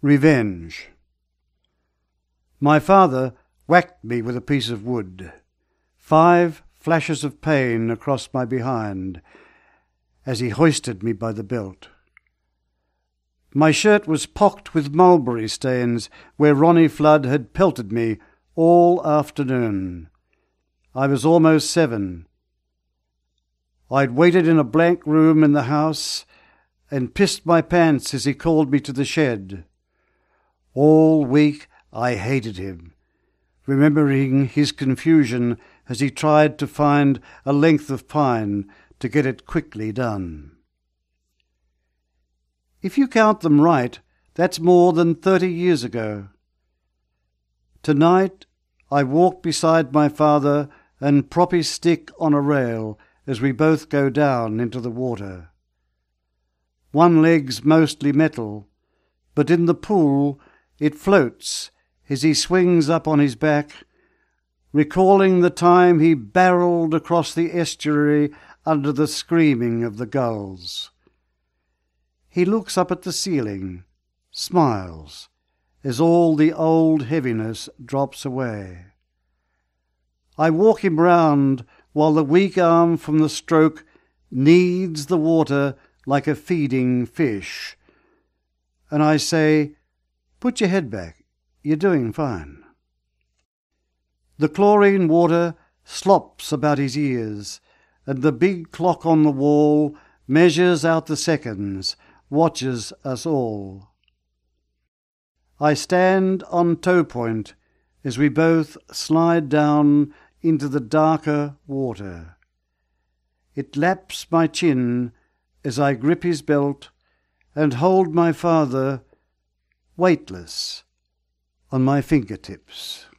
Revenge. My father whacked me with a piece of wood. 5 flashes of pain across my behind as he hoisted me by the belt. My shirt was pocked with mulberry stains where Ronnie Flood had pelted me all afternoon. I was almost 7. I'd waited in a blank room in the house and pissed my pants as he called me to the shed. All week I hated him, remembering his confusion as he tried to find a length of pine to get it quickly done. If you count them right, that's more than 30 years ago. Tonight I walk beside my father and prop his stick on a rail as we both go down into the water. One leg's mostly metal, but in the pool it floats as he swings up on his back, recalling the time he barreled across the estuary under the screaming of the gulls. He looks up at the ceiling, smiles, as all the old heaviness drops away. I walk him round while the weak arm from the stroke kneads the water like a feeding fish, and I say, "Put your head back, you're doing fine." The chlorine water slops about his ears, and the big clock on the wall measures out the seconds, watches us all. I stand on tow point as we both slide down into the darker water. It laps my chin as I grip his belt and hold my father weightless on my fingertips.